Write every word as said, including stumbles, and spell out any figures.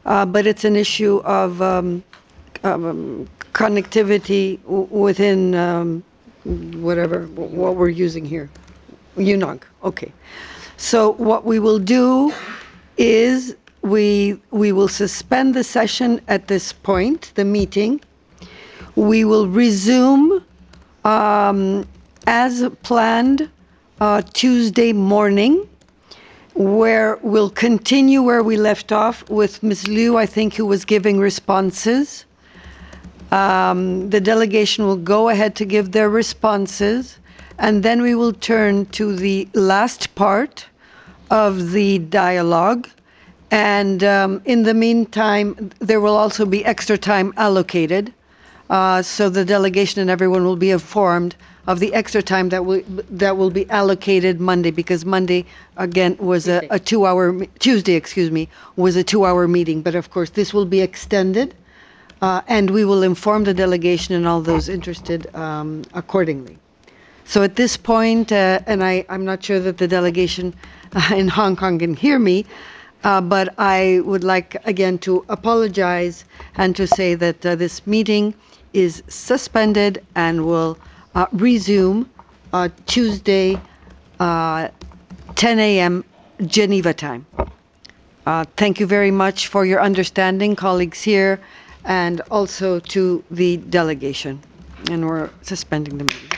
uh, but it's an issue of um, um, connectivity w- within um, whatever, what we're using here. U N O G, okay. So what we will do is we we will suspend the session at this point, the meeting. We will resume um, as planned uh, Tuesday morning, where we'll continue where we left off with Miz Liu, I think, who was giving responses. Um, the delegation will go ahead to give their responses, and then we will turn to the last part of the dialogue. And um, in the meantime, there will also be extra time allocated. Uh, so the delegation and everyone will be informed of the extra time that will that will be allocated Monday, because Monday again was a, a two-hour Tuesday, excuse me, was a two-hour meeting. But of course, this will be extended, uh, and we will inform the delegation and all those interested um, accordingly. So at this point, uh, and I, I'm not sure that the delegation uh, in Hong Kong can hear me, uh, but I would like again to apologize and to say that uh, this meeting is suspended and will uh, resume uh, Tuesday, uh, ten a m Geneva time. Uh, thank you very much for your understanding, colleagues here, and also to the delegation. And we're suspending the meeting.